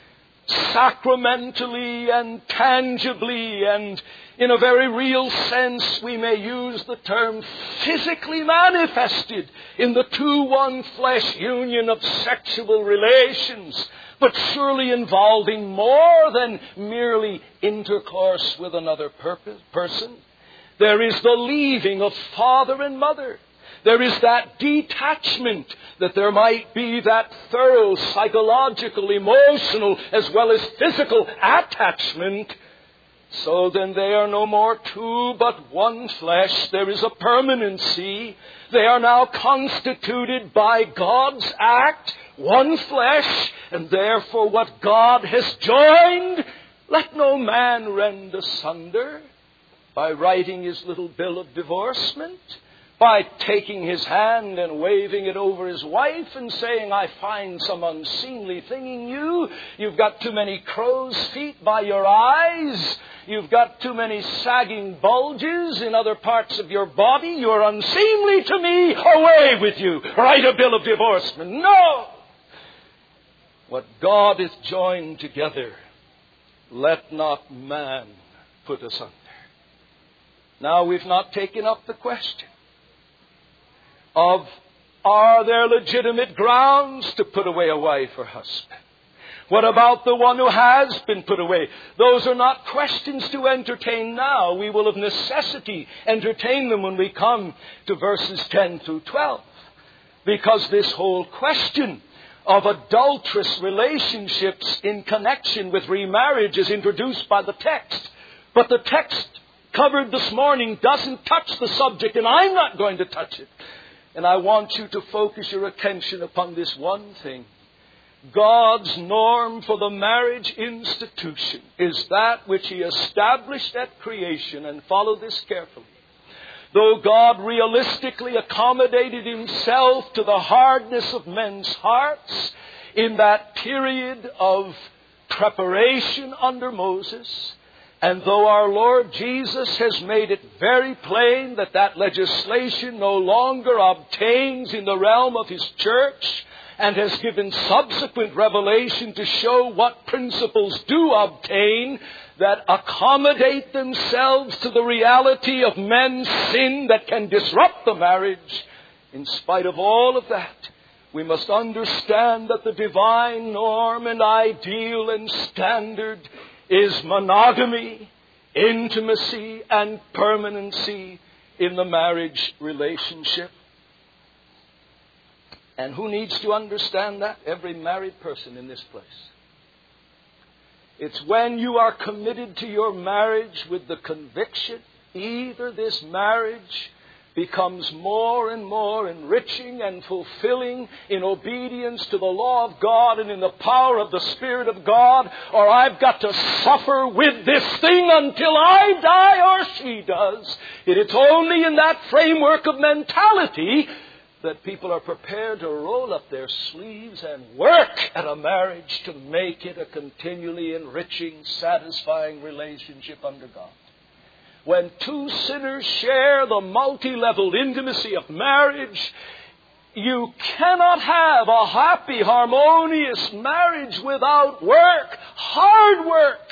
sacramentally and tangibly, and in a very real sense, we may use the term physically manifested in the two one flesh union of sexual relations, but surely involving more than merely intercourse with another person. There is the leaving of father and mother. There is that detachment, that there might be that thorough psychological, emotional, as well as physical attachment. So then they are no more two but one flesh. There is a permanency. They are now constituted by God's act, one flesh, and therefore what God has joined, let no man rend asunder by writing his little bill of divorcement, by taking his hand and waving it over his wife and saying, I find some unseemly thing in you. You've got too many crow's feet by your eyes. You've got too many sagging bulges in other parts of your body. You're unseemly to me. Away with you. Write a bill of divorcement. No! What God hath joined together, let not man put asunder. Now, we've not taken up the question of, are there legitimate grounds to put away a wife or husband? What about the one who has been put away? Those are not questions to entertain now. We will of necessity entertain them when we come to verses 10 through 12. Because this whole question of adulterous relationships in connection with remarriage is introduced by the text. But the text covered this morning doesn't touch the subject, and I'm not going to touch it. And I want you to focus your attention upon this one thing. God's norm for the marriage institution is that which He established at creation. And follow this carefully. Though God realistically accommodated Himself to the hardness of men's hearts in that period of preparation under Moses, and though our Lord Jesus has made it very plain that that legislation no longer obtains in the realm of His church, and has given subsequent revelation to show what principles do obtain that accommodate themselves to the reality of men's sin that can disrupt the marriage, in spite of all of that, we must understand that the divine norm and ideal and standard is monogamy, intimacy, and permanency in the marriage relationship. And who needs to understand that? Every married person in this place. It's when you are committed to your marriage with the conviction, either this marriage becomes more and more enriching and fulfilling in obedience to the law of God and in the power of the Spirit of God, or I've got to suffer with this thing until I die or she does. It's only in that framework of mentality that people are prepared to roll up their sleeves and work at a marriage to make it a continually enriching, satisfying relationship under God. When two sinners share the multi-level intimacy of marriage, you cannot have a happy, harmonious marriage without work, hard work.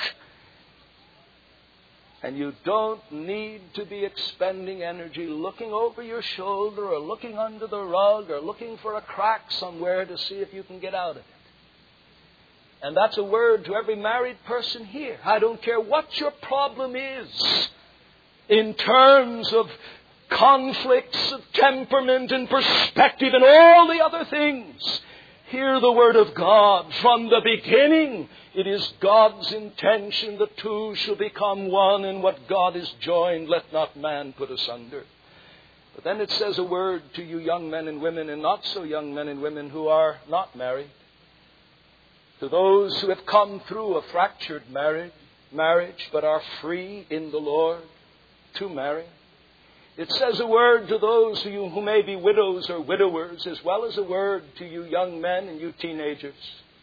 And you don't need to be expending energy looking over your shoulder or looking under the rug or looking for a crack somewhere to see if you can get out of it. And that's a word to every married person here. I don't care what your problem is in terms of conflicts of temperament and perspective and all the other things. Hear the word of God. From the beginning, it is God's intention the two shall become one, and what God has joined, let not man put asunder. But then it says a word to you young men and women, and not so young men and women who are not married. To those who have come through a fractured marriage, but are free in the Lord to marry. It says a word to those of you who may be widows or widowers, as well as a word to you young men and you teenagers.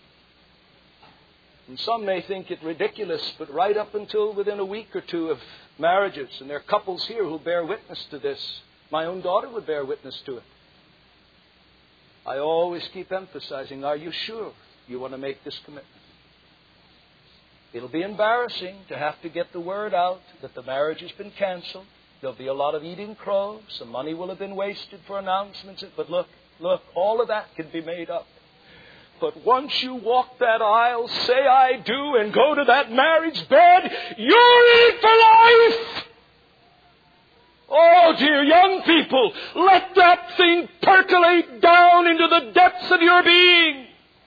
And some may think it ridiculous, but right up until within a week or two of marriages, and there are couples here who bear witness to this. My own daughter would bear witness to it. I always keep emphasizing, are you sure you want to make this commitment? It'll be embarrassing to have to get the word out that the marriage has been canceled. There'll be a lot of eating crow. Some money will have been wasted for announcements. But look, all of that can be made up. But once you walk that aisle, say I do, and go to that marriage bed, you're in for life! Oh, dear young people, let that thing percolate down into the depths of your being.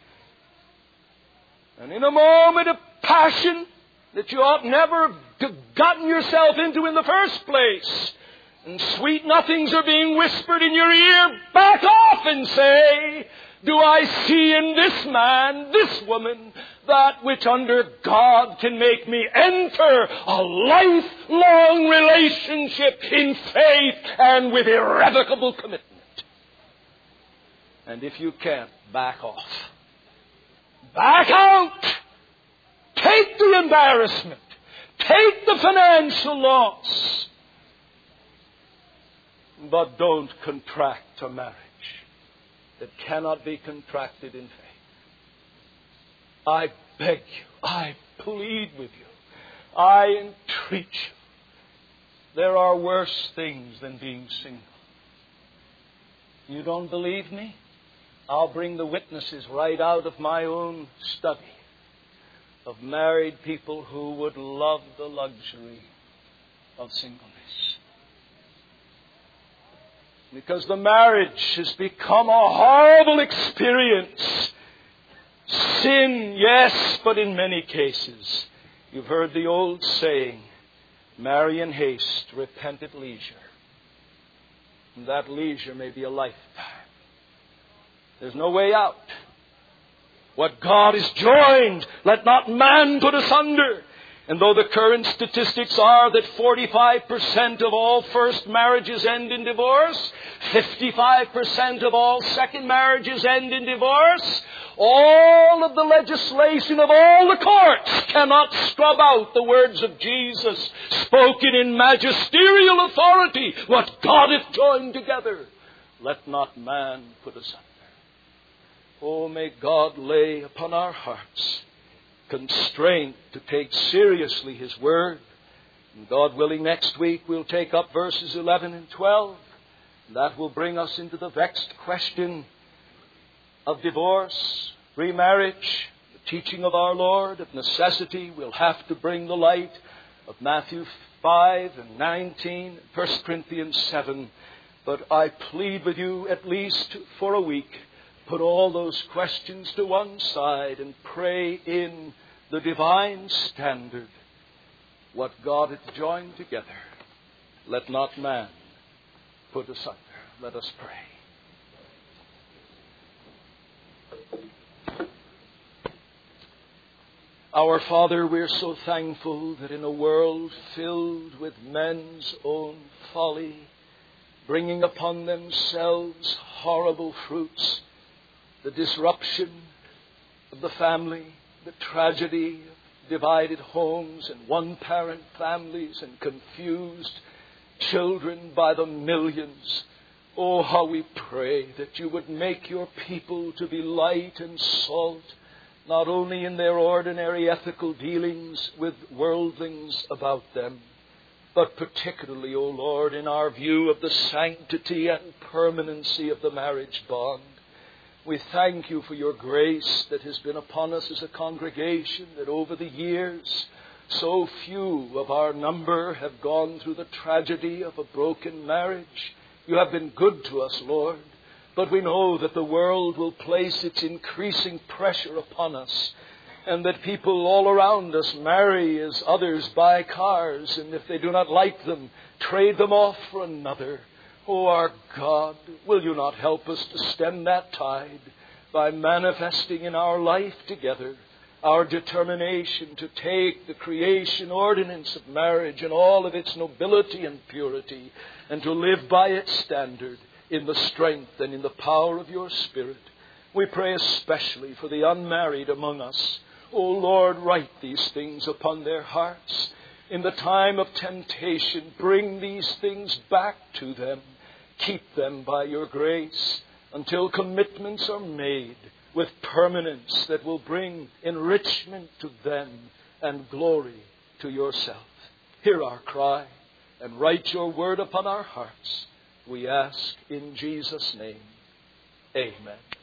And in a moment of passion that you ought never have gotten yourself into in the first place, and sweet nothings are being whispered in your ear, back off and say, do I see in this man, this woman, that which under God can make me enter a lifelong relationship in faith and with irrevocable commitment? And if you can't, back off. Back out! Take the embarrassment. Take the financial loss. But don't contract a marriage that cannot be contracted in faith. I beg you, I plead with you, I entreat you. There are worse things than being single. You don't believe me? I'll bring the witnesses right out of my own study of married people who would love the luxury of singleness. Because the marriage has become a horrible experience. Sin, yes, but in many cases, you've heard the old saying, marry in haste, repent at leisure. And that leisure may be a lifetime. There's no way out. What God has joined, let not man put asunder. And though the current statistics are that 45% of all first marriages end in divorce, 55% of all second marriages end in divorce, all of the legislation of all the courts cannot scrub out the words of Jesus, spoken in magisterial authority. What God hath joined together, let not man put asunder. Oh, may God lay upon our hearts constraint to take seriously His Word. And God willing, next week we'll take up verses 11 and 12. And that will bring us into the vexed question of divorce, remarriage, the teaching of our Lord, of necessity. We'll have to bring the light of Matthew 5 and 19, 1 Corinthians 7. But I plead with you, at least for a week, put all those questions to one side and pray in the divine standard. What God hath joined together, let not man put asunder. Let us pray. Our Father, we're so thankful that in a world filled with men's own folly, bringing upon themselves horrible fruits, the disruption of the family, the tragedy of divided homes and one-parent families and confused children by the millions. Oh, how we pray that you would make your people to be light and salt, not only in their ordinary ethical dealings with worldlings about them, but particularly, O Lord, in our view of the sanctity and permanency of the marriage bond. We thank you for your grace that has been upon us as a congregation, that over the years so few of our number have gone through the tragedy of a broken marriage. You have been good to us, Lord. But we know that the world will place its increasing pressure upon us, and that people all around us marry as others buy cars, and if they do not like them, trade them off for another. Oh, our God, will you not help us to stem that tide by manifesting in our life together our determination to take the creation ordinance of marriage and all of its nobility and purity, and to live by its standard in the strength and in the power of your Spirit. We pray especially for the unmarried among us. O Lord, write these things upon their hearts. In the time of temptation, bring these things back to them. Keep them by your grace until commitments are made with permanence that will bring enrichment to them and glory to yourself. Hear our cry and write your word upon our hearts. We ask in Jesus' name. Amen.